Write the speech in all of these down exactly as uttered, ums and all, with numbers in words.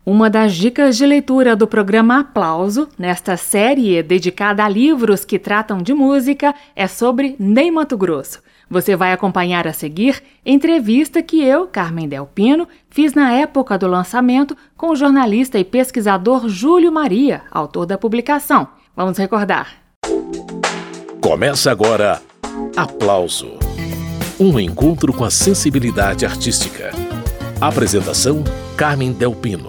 Uma das dicas de leitura do programa Aplauso, nesta série dedicada a livros que tratam de música, é sobre Ney Matogrosso. Você vai acompanhar a seguir entrevista que eu, Carmen Del Pino, fiz na época do lançamento com o jornalista e pesquisador Júlio Maria, autor da publicação. Vamos recordar. Começa agora Aplauso. Um encontro com a sensibilidade artística. Apresentação, Carmen Del Pino.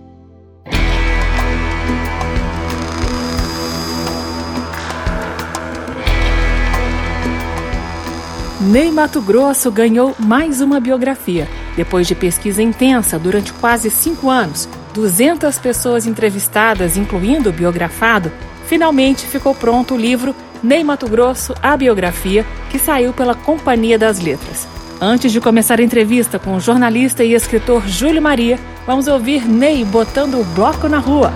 Ney Matogrosso ganhou mais uma biografia. Depois de pesquisa intensa durante quase cinco anos, duzentas pessoas entrevistadas, incluindo o biografado, finalmente ficou pronto o livro Ney Matogrosso, a biografia, que saiu pela Companhia das Letras. Antes de começar a entrevista com o jornalista e escritor Júlio Maria, vamos ouvir Ney botando o bloco na rua.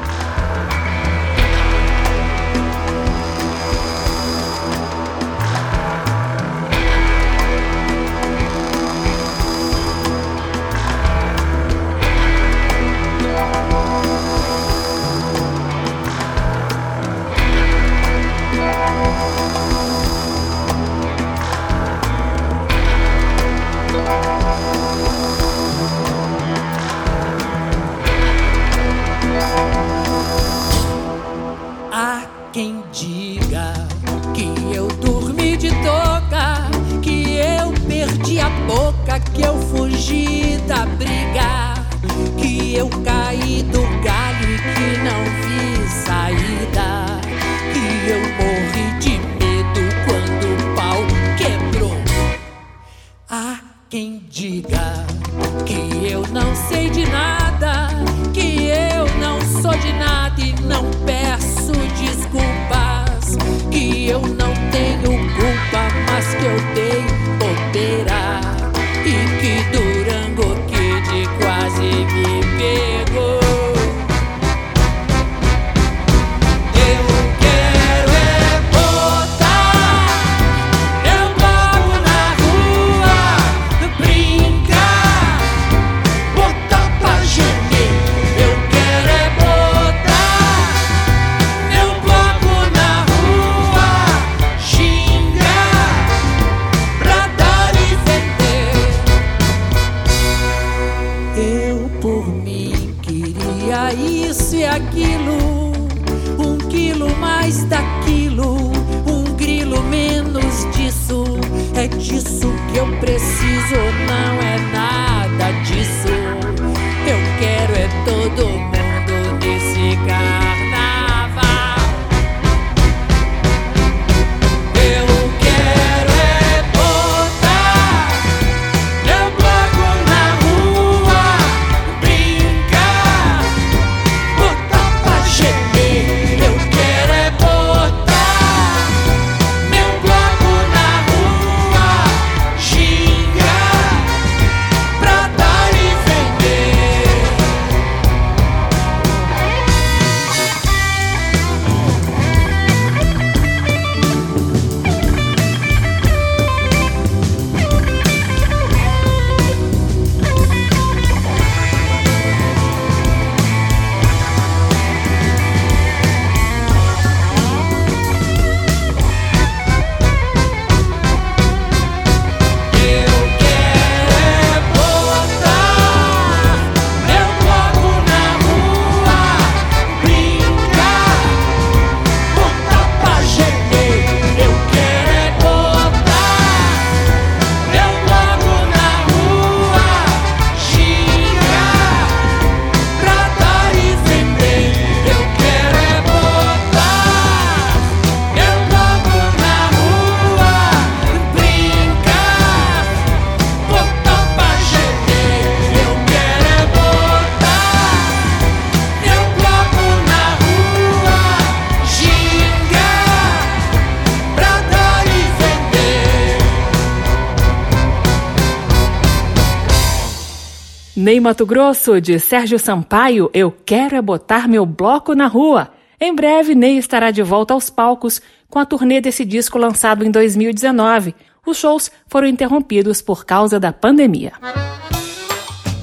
Ney Matogrosso, de Sérgio Sampaio, Eu Quero É Botar Meu Bloco na Rua. Em breve, Ney estará de volta aos palcos com a turnê desse disco lançado em dois mil e dezenove. Os shows foram interrompidos por causa da pandemia.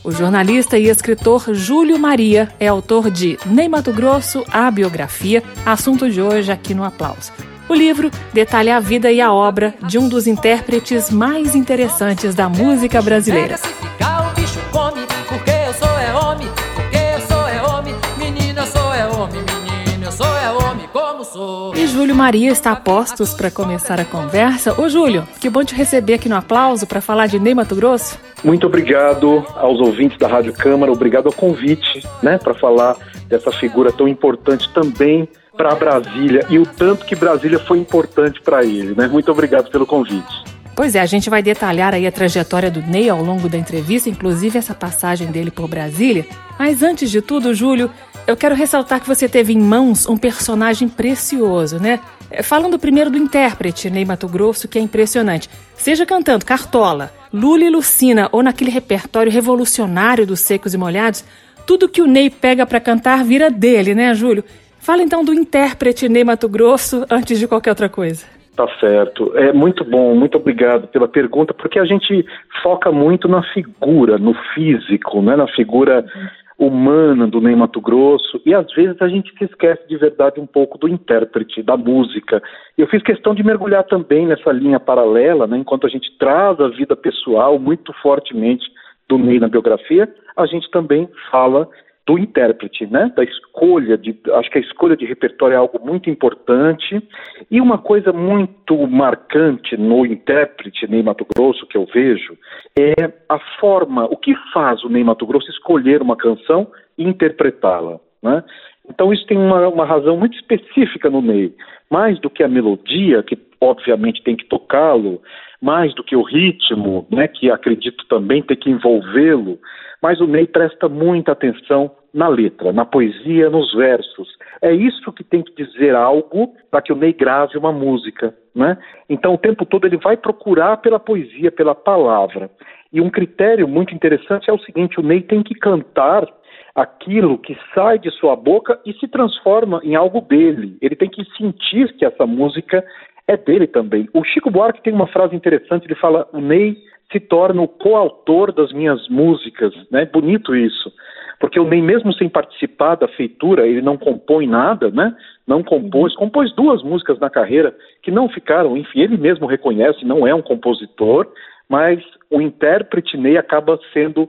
O jornalista e escritor Júlio Maria é autor de Ney Matogrosso, a biografia, assunto de hoje aqui no Aplauso. O livro detalha a vida e a obra de um dos intérpretes mais interessantes da música brasileira. E Júlio Maria está a postos para começar a conversa. Ô Júlio, que bom te receber aqui no Aplauso para falar de Ney Matogrosso. Muito obrigado aos ouvintes da Rádio Câmara, obrigado ao convite, né, para falar dessa figura tão importante também para Brasília e o tanto que Brasília foi importante para ele, né? Muito obrigado pelo convite. Pois é, a gente vai detalhar aí a trajetória do Ney ao longo da entrevista, inclusive essa passagem dele por Brasília. Mas antes de tudo, Júlio, eu quero ressaltar que você teve em mãos um personagem precioso, né? Falando primeiro do intérprete Ney Matogrosso, que é impressionante. Seja cantando Cartola, Lula e Lucina ou naquele repertório revolucionário dos Secos e Molhados, tudo que o Ney pega para cantar vira dele, né, Júlio? Fala então do intérprete Ney Matogrosso antes de qualquer outra coisa. Tá certo. É muito bom, muito obrigado pela pergunta, porque a gente foca muito na figura, no físico, né, na figura humana do Ney Matogrosso, e às vezes a gente se esquece de verdade um pouco do intérprete, da música. Eu fiz questão de mergulhar também nessa linha paralela, né, enquanto a gente traz a vida pessoal muito fortemente do Ney na biografia, a gente também fala do intérprete, né, da escolha, de, acho que a escolha de repertório é algo muito importante, e uma coisa muito marcante no intérprete Ney Matogrosso que eu vejo é a forma, o que faz o Ney Matogrosso escolher uma canção e interpretá-la, né? Então isso tem uma, uma razão muito específica no Ney, mais do que a melodia, que obviamente tem que tocá-lo, mais do que o ritmo, né, que acredito também ter que envolvê-lo, mas o Ney presta muita atenção na letra, na poesia, nos versos. É isso que tem que dizer algo para que o Ney grave uma música, né? Então o tempo todo ele vai procurar pela poesia, pela palavra. E um critério muito interessante é o seguinte: o Ney tem que cantar aquilo que sai de sua boca e se transforma em algo dele. Ele tem que sentir que essa música é dele também. O Chico Buarque tem uma frase interessante, ele fala: o Ney se torna o coautor das minhas músicas, né? Bonito isso, porque o Ney, mesmo sem participar da feitura, ele não compõe nada, né? Não compôs, uhum. compôs duas músicas na carreira que não ficaram, enfim, ele mesmo reconhece, não é um compositor, mas o intérprete Ney acaba sendo,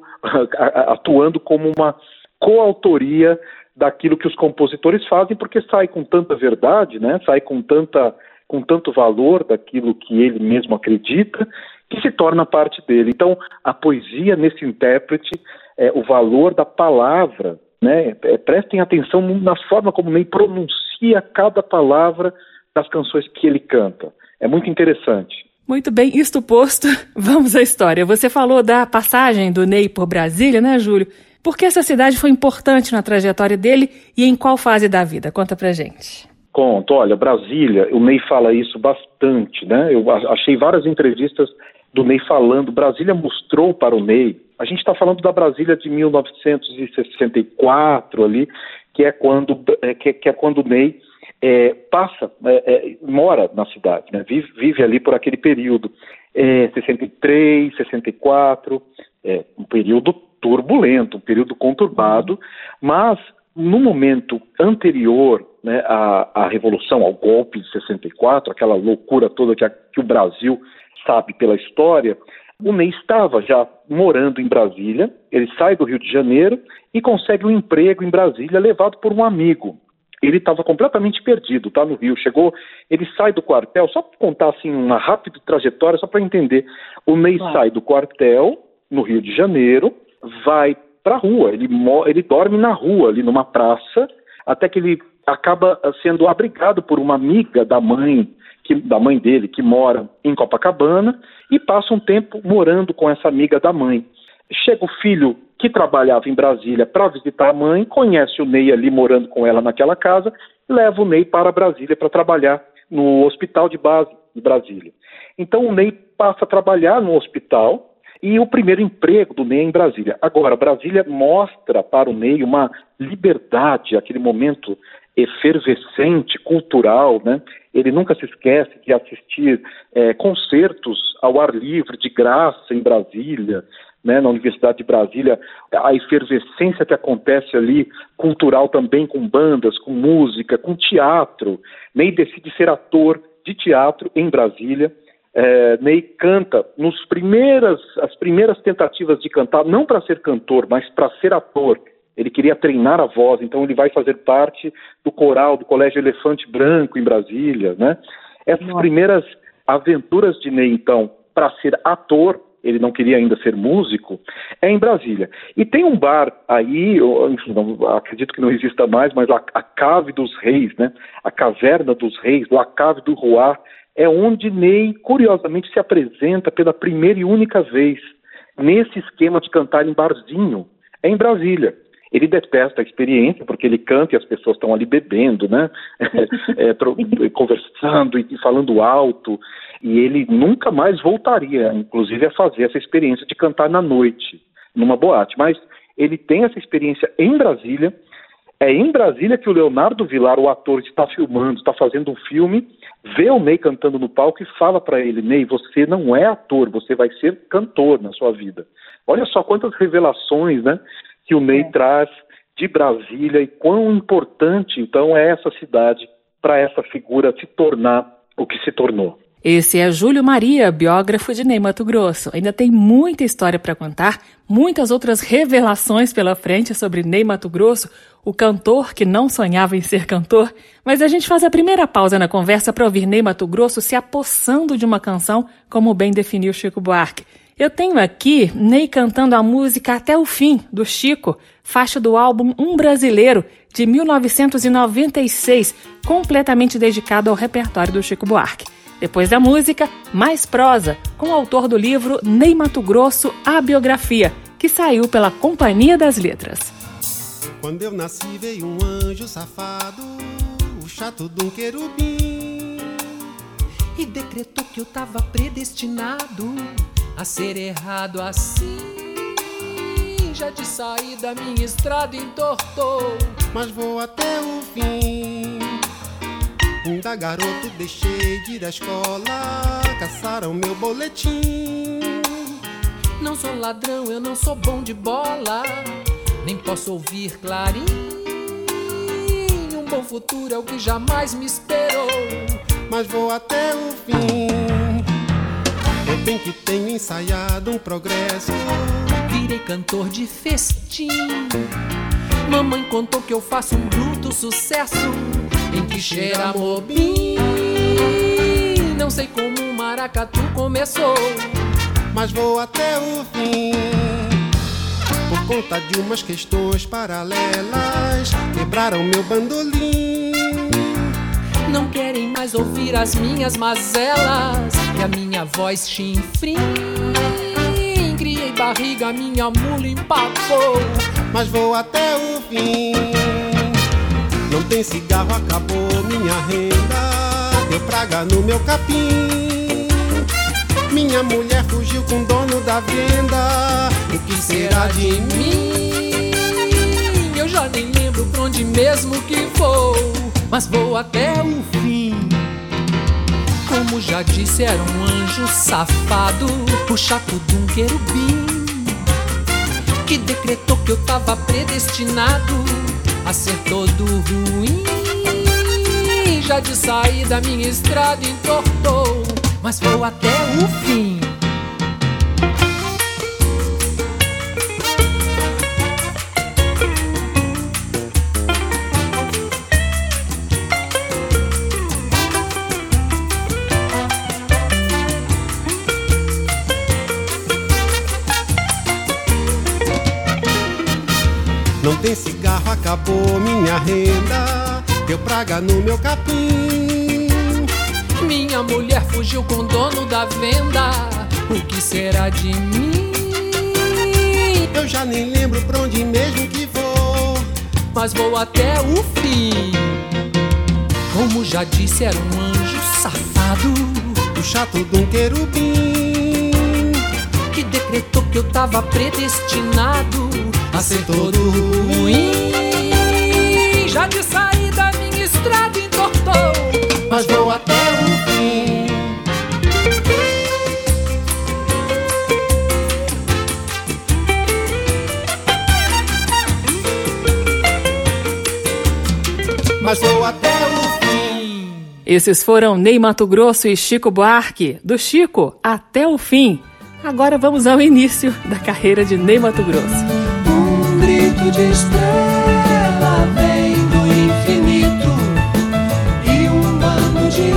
atuando como uma coautoria daquilo que os compositores fazem, porque sai com tanta verdade, né? Sai com tanta, com tanto valor daquilo que ele mesmo acredita, que se torna parte dele. Então, a poesia nesse intérprete, é, o valor da palavra, né? É, prestem atenção na forma como Ney pronuncia cada palavra das canções que ele canta. É muito interessante. Muito bem, isto posto, vamos à história. Você falou da passagem do Ney por Brasília, né, Júlio? Por que essa cidade foi importante na trajetória dele e em qual fase da vida? Conta pra gente. Conto, olha, Brasília, o Ney fala isso bastante, né? Eu achei várias entrevistas do Ney falando, Brasília mostrou para o Ney, a gente está falando da Brasília de mil novecentos e sessenta e quatro ali, que é quando, é, que, que é quando o Ney é, passa, é, é, mora na cidade, né? vive, vive ali por aquele período, é, sessenta e três, sessenta e quatro, é, um período turbulento, um período conturbado, mas no momento anterior, né, à, à Revolução, ao golpe de sessenta e quatro, aquela loucura toda que, a, que o Brasil sabe pela história, o Ney estava já morando em Brasília, ele sai do Rio de Janeiro e consegue um emprego em Brasília levado por um amigo. Ele estava completamente perdido, tá, no Rio, chegou, ele sai do quartel, só para contar assim uma rápida trajetória, só para entender, o Ney claro. sai do quartel, no Rio de Janeiro, vai para a rua, ele, ele dorme na rua, ali numa praça, até que ele acaba sendo abrigado por uma amiga da mãe, que, da mãe dele, que mora em Copacabana, e passa um tempo morando com essa amiga da mãe. Chega o filho que trabalhava em Brasília para visitar a mãe, conhece o Ney ali morando com ela naquela casa, leva o Ney para Brasília para trabalhar no hospital de base de Brasília. Então o Ney passa a trabalhar no hospital, e o primeiro emprego do Ney é em Brasília. Agora, Brasília mostra para o Ney uma liberdade, aquele momento efervescente, cultural, né? Ele nunca se esquece de assistir é, concertos ao ar livre, de graça, em Brasília, né, na Universidade de Brasília, a efervescência que acontece ali, cultural também, com bandas, com música, com teatro. Ney decide ser ator de teatro em Brasília. É, Ney canta nos primeiras, as primeiras tentativas de cantar, não para ser cantor, mas para ser ator. Ele queria treinar a voz, então ele vai fazer parte do coral do Colégio Elefante Branco em Brasília, né? Essas Nossa. primeiras aventuras de Ney, então, para ser ator, ele não queria ainda ser músico, é em Brasília. E tem um bar aí, eu, enfim, não, acredito que não exista mais, mas a, a Cave dos Reis, né? A Caverna dos Reis, La Cave du Roi, é onde Ney, curiosamente, se apresenta pela primeira e única vez nesse esquema de cantar em barzinho, é em Brasília. Ele detesta a experiência, porque ele canta e as pessoas estão ali bebendo, né? é, é, conversando e falando alto, e ele nunca mais voltaria, inclusive, a fazer essa experiência de cantar na noite, numa boate. Mas ele tem essa experiência em Brasília. É em Brasília que o Leonardo Vilar, o ator, está filmando, está fazendo um filme, vê o Ney cantando no palco e fala para ele: Ney, você não é ator, você vai ser cantor na sua vida. Olha só quantas revelações, né, que o Ney é. traz de Brasília e quão importante, então, é essa cidade para essa figura se tornar o que se tornou. Esse é Júlio Maria, biógrafo de Ney Matogrosso. Ainda tem muita história para contar, muitas outras revelações pela frente sobre Ney Matogrosso, o cantor que não sonhava em ser cantor. Mas a gente faz a primeira pausa na conversa para ouvir Ney Matogrosso se apossando de uma canção, como bem definiu Chico Buarque. Eu tenho aqui Ney cantando a música Até o Fim, do Chico, faixa do álbum Um Brasileiro, de mil novecentos e noventa e seis, completamente dedicado ao repertório do Chico Buarque. Depois da música, mais prosa, com o autor do livro Ney Matogrosso, a biografia, que saiu pela Companhia das Letras. Quando eu nasci veio um anjo safado, o chato de um querubim, e decretou que eu tava predestinado a ser errado assim. Já de sair da minha estrada entortou, mas vou até o fim. Da garoto deixei de ir à escola, caçaram meu boletim. Não sou ladrão, eu não sou bom de bola, nem posso ouvir clarim. Um bom futuro é o que jamais me esperou, mas vou até o fim. Eu bem que tenho ensaiado um progresso, virei cantor de festim. Mamãe contou que eu faço um bruto sucesso, em que cheira mobim. Não sei como o maracatu começou, mas vou até o fim. Por conta de umas questões paralelas, quebraram meu bandolim. Não querem mais ouvir as minhas mazelas e a minha voz chinfrim. Criei barriga, minha mula empacou, mas vou até o fim. Não tem cigarro, acabou minha renda, deu praga no meu capim. Minha mulher fugiu com o dono da venda, o que será de mim? Eu já nem lembro pra onde mesmo que vou, mas vou até o fim. Como já disse, era um anjo safado, o chato de um querubim, que decretou que eu tava predestinado a ser todo ruim. Já de sair da minha estrada entortou, mas vou até o fim. Não tem cigarro, acabou minha renda, deu praga no meu capim. Minha mulher fugiu com o dono da venda, o que será de mim? Eu já nem lembro pra onde mesmo que vou, mas vou até o fim. Como já disse, era um anjo safado, o chato de um querubim, que decretou que eu tava predestinado a ser todo ruim. Já de sair da minha estrada entortou, mas vou até o fim. mas vou até o fim. Esses foram Ney Matogrosso e Chico Buarque, do Chico até o fim. Agora vamos ao início da carreira de Ney Matogrosso. Um grito de estrela vem do infinito e um bando de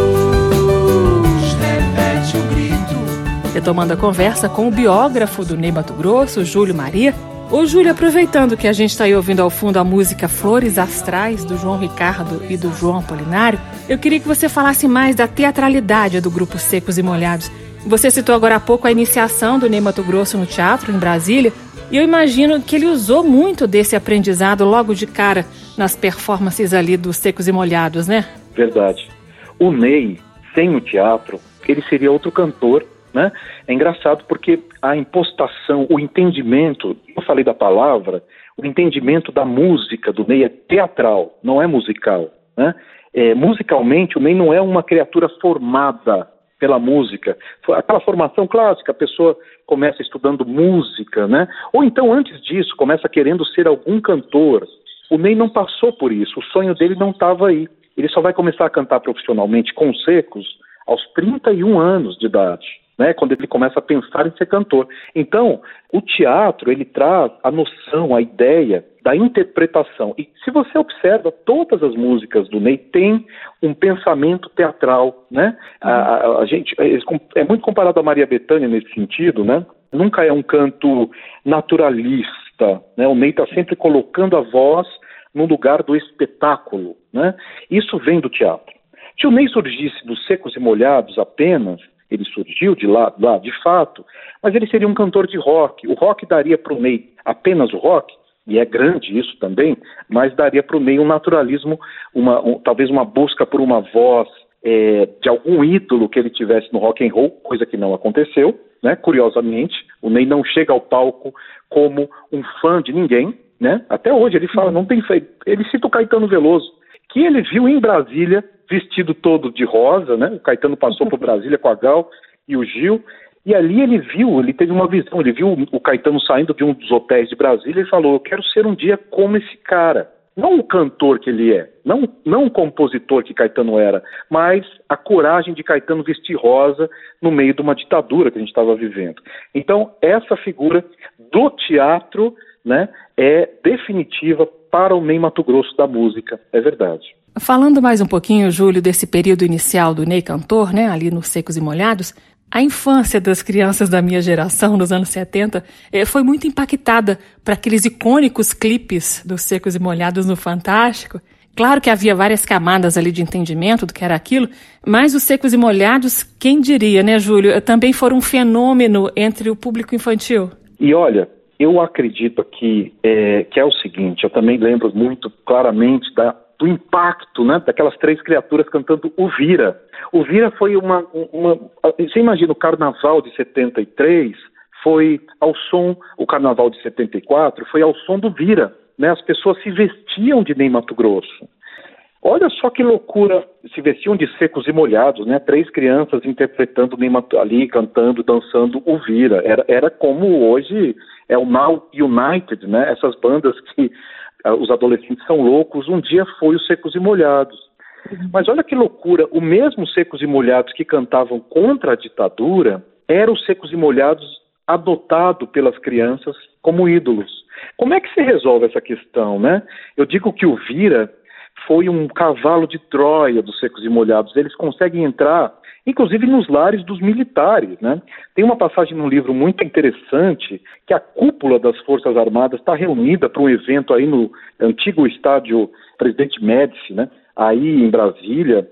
luz repete o grito. Retomando a conversa com o biógrafo do Ney Matogrosso, Júlio Maria. Ô Júlio, aproveitando que a gente está aí ouvindo ao fundo a música Flores Astrais, do João Ricardo e do João Apolinário, eu queria que você falasse mais da teatralidade do grupo Secos e Molhados. Você citou agora há pouco a iniciação do Ney Matogrosso no teatro, em Brasília, e eu imagino que ele usou muito desse aprendizado logo de cara nas performances ali dos Secos e Molhados, né? Verdade. O Ney, sem o teatro, ele seria outro cantor, né? É engraçado porque a impostação, o entendimento, eu falei da palavra, o entendimento da música do Ney é teatral, não é musical, né? É, musicalmente, o Ney não é uma criatura formada pela música. Aquela formação clássica, a pessoa começa estudando música, né? Ou então, antes disso, começa querendo ser algum cantor. O Ney não passou por isso, o sonho dele não estava aí. Ele só vai começar a cantar profissionalmente com os Secos aos trinta e um anos de idade, né, quando ele começa a pensar em ser cantor. Então, o teatro, ele traz a noção, a ideia da interpretação. E se você observa, todas as músicas do Ney têm um pensamento teatral, né? Uhum. A, a, a gente, é muito comparado a Maria Bethânia nesse sentido, né? Nunca é um canto naturalista, né? O Ney está sempre colocando a voz no lugar do espetáculo, né? Isso vem do teatro. Se o Ney surgisse dos Secos e Molhados apenas, ele surgiu de lá, lá de fato, mas ele seria um cantor de rock. O rock daria para o Ney apenas o rock, e é grande isso também, mas daria para o Ney um naturalismo, uma, um, talvez uma busca por uma voz é, de algum ídolo que ele tivesse no rock and roll, coisa que não aconteceu, né? Curiosamente, o Ney não chega ao palco como um fã de ninguém, né? Até hoje ele fala, não tem feito. Ele cita o Caetano Veloso, que ele viu em Brasília, vestido todo de rosa, né? O Caetano passou por Brasília com a Gal e o Gil, e ali ele viu, ele teve uma visão, ele viu o Caetano saindo de um dos hotéis de Brasília e falou, eu quero ser um dia como esse cara. Não o cantor que ele é, não, não o compositor que Caetano era, mas a coragem de Caetano vestir rosa no meio de uma ditadura que a gente estava vivendo. Então, essa figura do teatro, né, é definitiva para o Ney Matogrosso da música, é verdade. Falando mais um pouquinho, Júlio, desse período inicial do Ney cantor, né, ali nos Secos e Molhados, a infância das crianças da minha geração, nos anos setenta, eh, foi muito impactada para aqueles icônicos clipes dos Secos e Molhados no Fantástico. Claro que havia várias camadas ali de entendimento do que era aquilo, mas os Secos e Molhados, quem diria, né, Júlio, também foram um fenômeno entre o público infantil. E olha, eu acredito aqui é, que é o seguinte, eu também lembro muito claramente da do impacto, né, daquelas três criaturas cantando o Vira. O Vira foi uma, uma... Você imagina, o Carnaval de setenta e três foi ao som... O Carnaval de setenta e quatro foi ao som do Vira, né? As pessoas se vestiam de Ney Matogrosso. Olha só que loucura, se vestiam de Secos e Molhados, né? Três crianças interpretando Ney Mat... ali, cantando, dançando o Vira. Era, era como hoje é o Now United, né? Essas bandas que os adolescentes são loucos, um dia foi os Secos e Molhados. Uhum. Mas olha que loucura, o mesmo Secos e Molhados que cantavam contra a ditadura, era os Secos e Molhados adotado pelas crianças como ídolos. Como é que se resolve essa questão, né? Eu digo que o Vira foi um cavalo de Troia dos Secos e Molhados. Eles conseguem entrar, inclusive nos lares dos militares, né? Tem uma passagem num livro muito interessante que a cúpula das Forças Armadas está reunida para um evento aí no antigo estádio Presidente Médici, né? Aí em Brasília,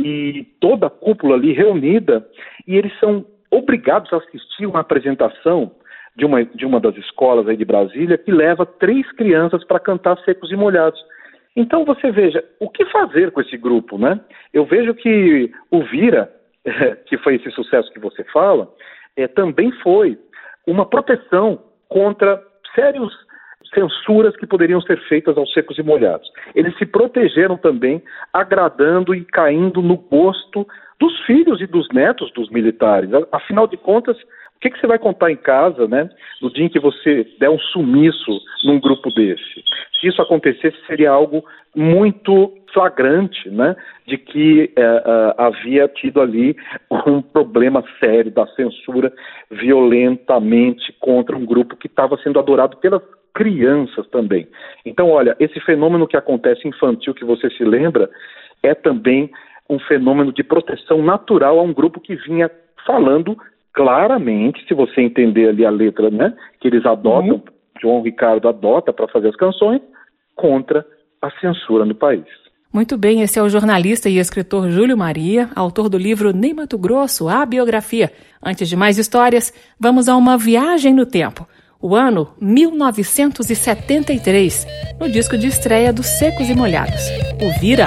e toda a cúpula ali reunida, e eles são obrigados a assistir uma apresentação de uma, de uma das escolas aí de Brasília que leva três crianças para cantar Secos e Molhados. Então você veja, o que fazer com esse grupo, né? Eu vejo que o Vira, que foi esse sucesso que você fala, é, também foi uma proteção contra sérios censuras que poderiam ser feitas aos Secos e Molhados. Eles se protegeram também, agradando e caindo no gosto dos filhos e dos netos dos militares. Afinal de contas, o que, que você vai contar em casa, né, no dia em que você der um sumiço num grupo desse? Se isso acontecesse, seria algo muito flagrante, né, de que é, é, havia tido ali um problema sério da censura violentamente contra um grupo que estava sendo adorado pelas crianças também. Então, olha, esse fenômeno que acontece infantil, que você se lembra, é também um fenômeno de proteção natural a um grupo que vinha falando claramente, se você entender ali a letra, né, que eles adotam, uhum. João Ricardo adota para fazer as canções, contra a censura no país. Muito bem, esse é o jornalista e escritor Júlio Maria, autor do livro Ney Matogrosso, a biografia. Antes de mais histórias, vamos a uma viagem no tempo. O ano mil novecentos e setenta e três, no disco de estreia dos Secos e Molhados, o Vira.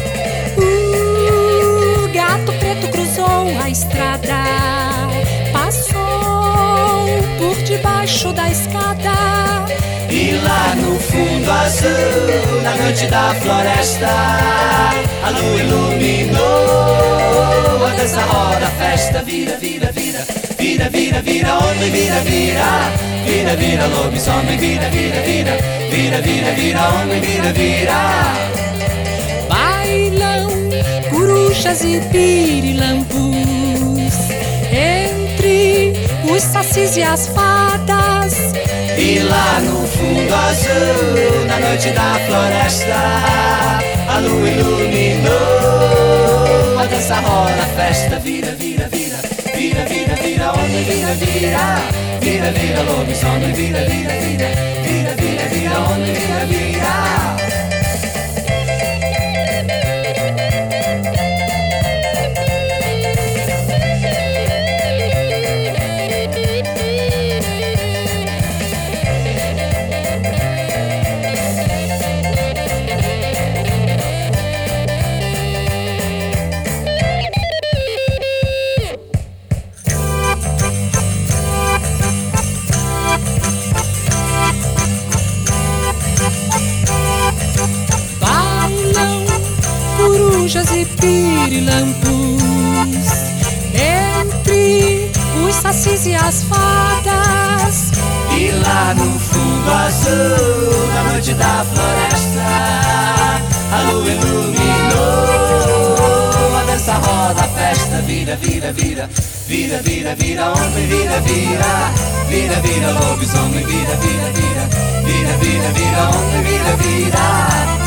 O gato preto cruzou a estrada, passou por debaixo da escada. E lá no fundo azul, na noite da floresta, a lua iluminou a dança, roda, a festa. Vira, vira, vira, vira, vira, vira, homem, vira, vira, vira, vira, lobisomem, vira, vira, vira, vira, vira, vira, homem, vira, vira. Bailam corujas e pirilampus entre os sacis e as fadas. E lá no fundo azul, na noite da floresta, a lua iluminou a dança, roda, a festa. Vira, vira, vira, vira, vira, vira, homem, vira, vira, vira, vira, lobisomem, vira, vira, vira, vira, vira, vira, homem, vira, vira. E pirilampus entre os sacis e as fadas. E lá no fundo azul, na noite da floresta, a lua iluminou a dança, roda, a festa. Vira, vira, vira, vira, vira, vira, homem, vira, vira, vira, vira, lobisomem, vira, vira, vira, vira, vira, vira, homem, vira, vira.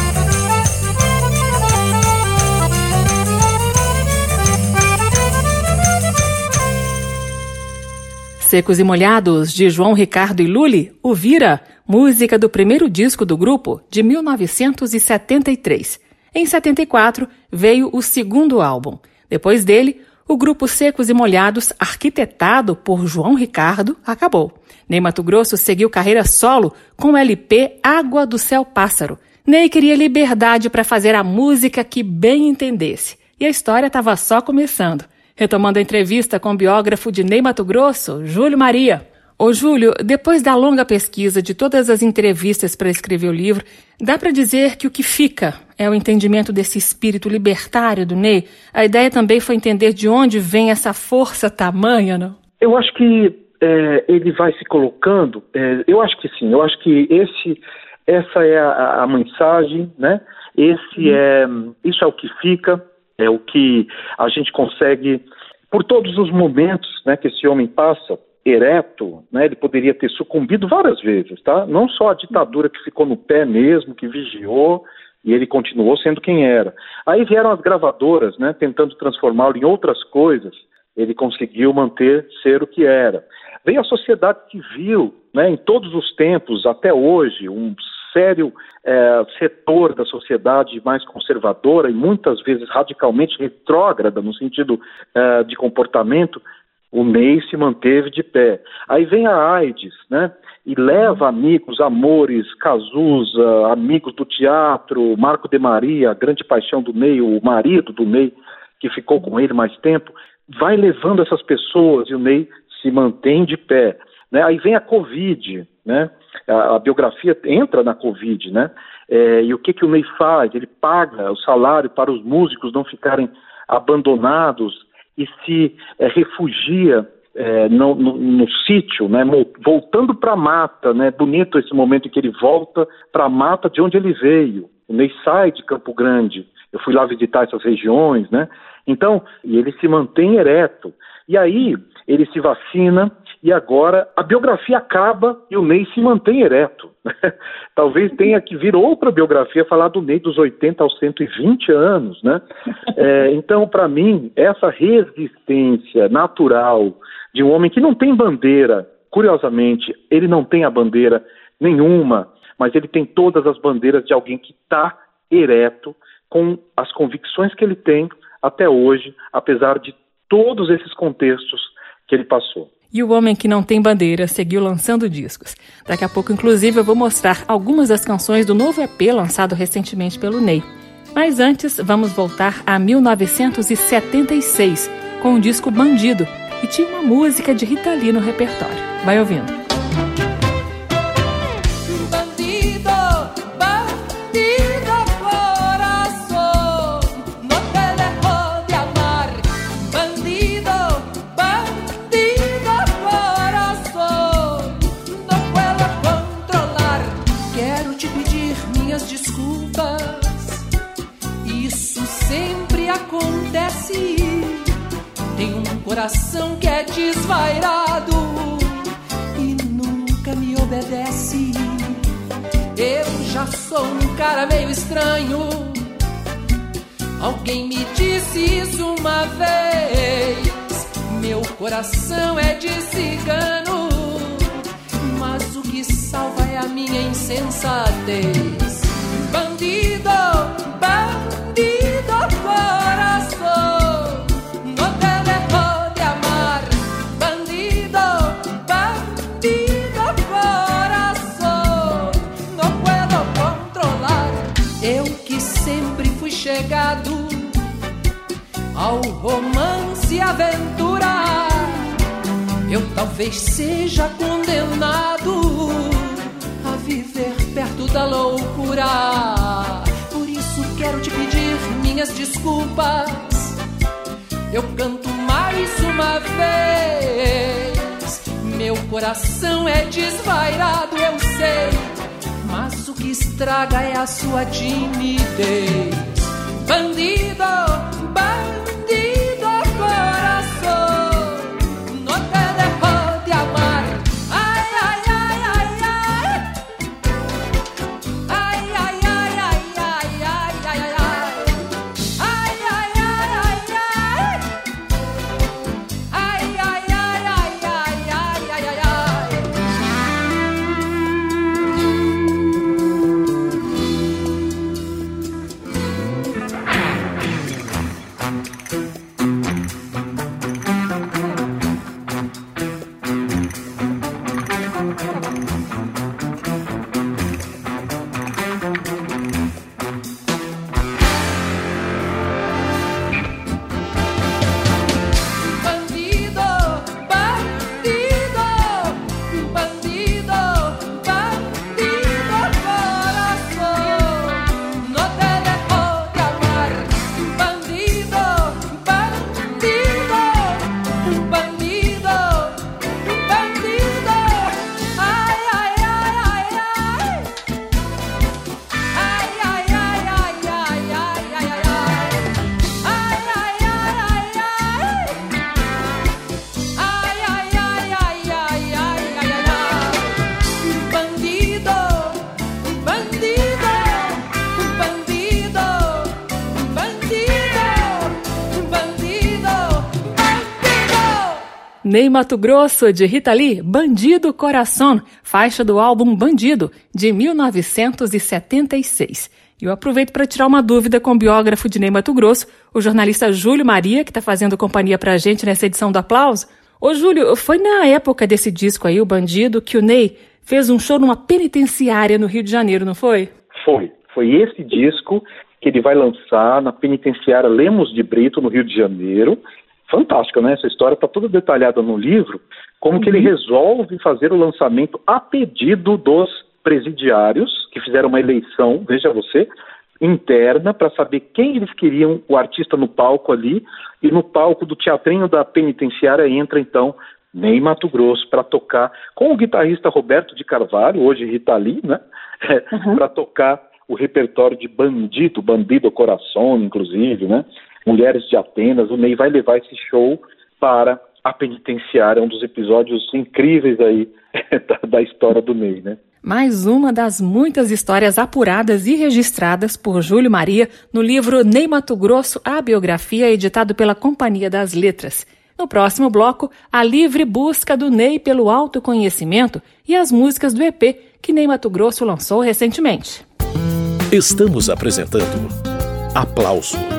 Secos e Molhados, de João Ricardo e Lully, o Vira, música do primeiro disco do grupo, de mil novecentos e setenta e três. Em setenta e quatro, veio o segundo álbum. Depois dele, o grupo Secos e Molhados, arquitetado por João Ricardo, acabou. Ney Matogrosso seguiu carreira solo com o L P Água do Céu Pássaro. Ney queria liberdade para fazer a música que bem entendesse. E a história estava só começando. Retomando a entrevista com o biógrafo de Ney Matogrosso, Júlio Maria. Ô Júlio, depois da longa pesquisa de todas as entrevistas para escrever o livro, dá para dizer que o que fica é o entendimento desse espírito libertário do Ney? A ideia também foi entender de onde vem essa força tamanha, não? Eu acho que é, ele vai se colocando, é, eu acho que sim, eu acho que esse, essa é a, a mensagem, né? Esse hum. é, isso é o que fica. É o que a gente consegue, por todos os momentos, né, que esse homem passa, ereto, né, ele poderia ter sucumbido várias vezes, tá? Não só a ditadura que ficou no pé mesmo, que vigiou, e ele continuou sendo quem era. Aí vieram as gravadoras, né, tentando transformá-lo em outras coisas, ele conseguiu manter ser o que era. Veio a sociedade civil, né, em todos os tempos, até hoje, um sério é, setor da sociedade mais conservadora e muitas vezes radicalmente retrógrada no sentido é, de comportamento, o Ney se manteve de pé. Aí vem a AIDS, né, e leva amigos, amores, Cazuza, amigos do teatro, Marco de Maria, a grande paixão do Ney, o marido do Ney, que ficou com ele mais tempo, vai levando essas pessoas e o Ney se mantém de pé. Né? Aí vem a Covid, né? A, a biografia entra na Covid, né? É, e o que, que o Ney faz? Ele paga o salário para os músicos não ficarem abandonados e se é, refugia é, no, no, no sítio, né, voltando para a mata, né, bonito esse momento em que ele volta para a mata de onde ele veio. O Ney sai de Campo Grande, eu fui lá visitar essas regiões, né? Então, e ele se mantém ereto. E aí, ele se vacina e agora a biografia acaba e o Ney se mantém ereto. Talvez tenha que vir outra biografia falar do Ney dos oitenta aos cento e vinte anos, né? É, então, para mim, essa resistência natural de um homem que não tem bandeira, curiosamente, ele não tem a bandeira nenhuma, mas ele tem todas as bandeiras de alguém que está ereto, com as convicções que ele tem até hoje, apesar de todos esses contextos que ele passou. E o homem que não tem bandeira seguiu lançando discos. Daqui a pouco, inclusive, eu vou mostrar algumas das canções do novo E P lançado recentemente pelo Ney. Mas antes, vamos voltar a mil novecentos e setenta e seis, com o disco Bandido, e tinha uma música de Rita Lee no repertório. Vai ouvindo. Acontece, tem um coração que é desvairado e nunca me obedece. Eu já sou um cara meio estranho. Alguém me disse isso uma vez. Meu coração é de cigano, mas o que salva é a minha insensatez. Bandido, bandido, corazón, no te dejo de amar. Bandido, bandido, corazón, no puedo controlar. Eu que sempre fui chegado ao romance e aventura, eu talvez seja condenado a viver perto da loucura. Por isso quero te pedir minhas desculpas. Eu canto mais uma vez. Meu coração é desvairado, eu sei, mas o que estraga é a sua timidez. Bandido, bandido, coração, no te dejo de amar. Ai, ai, ai, ai, ai. Ai, ai, ai, ai, ai, ai, ai, ai, ai. Ai, ai, ai, ai, ai. Ai, ai, ai, ai, ai, ai, ai, ai, ai. Bandido, bandido, bandido, bandido, corazón, no te dejo de amar. Bandido, bandido, bandido, bandido. Ay, ay, ay, ay, ay. Ay, ay, ay, ay, ay, ay, ay, ay, ay. Ay, ay, ay, ay, ay. Ay, ay, ay, ay, ay, ay, ay, ay, ay. Bandido, bandido, bandido, bandido, bandido, bandido. Ney Matogrosso, de Rita Lee, Bandido Coração, faixa do álbum Bandido, de mil novecentos e setenta e seis. E eu aproveito para tirar uma dúvida com o biógrafo de Ney Matogrosso, o jornalista Júlio Maria, que está fazendo companhia para a gente nessa edição do Aplauso. Ô Júlio, foi na época desse disco aí, o Bandido, que o Ney fez um show numa penitenciária no Rio de Janeiro, não foi? Foi. Foi esse disco que ele vai lançar na penitenciária Lemos de Brito, no Rio de Janeiro. Fantástica, né? Essa história está toda detalhada no livro, como que ele resolve fazer o lançamento a pedido dos presidiários, que fizeram uma eleição, veja você, interna, para saber quem eles queriam, o artista no palco ali, e no palco do teatrinho da penitenciária entra, então, Ney Matogrosso, para tocar com o guitarrista Roberto de Carvalho, hoje Rita Lee, né? Uhum. Para tocar o repertório de Bandido, Bandido Coração, inclusive, né? Mulheres de Atenas. O Ney vai levar esse show para a penitenciária, um dos episódios incríveis aí da, da história do Ney, né? Mais uma das muitas histórias apuradas e registradas por Júlio Maria no livro Ney Matogrosso, a biografia, editado pela Companhia das Letras. No próximo bloco, a livre busca do Ney pelo autoconhecimento e as músicas do E P que Ney Matogrosso lançou recentemente. Estamos apresentando Aplauso.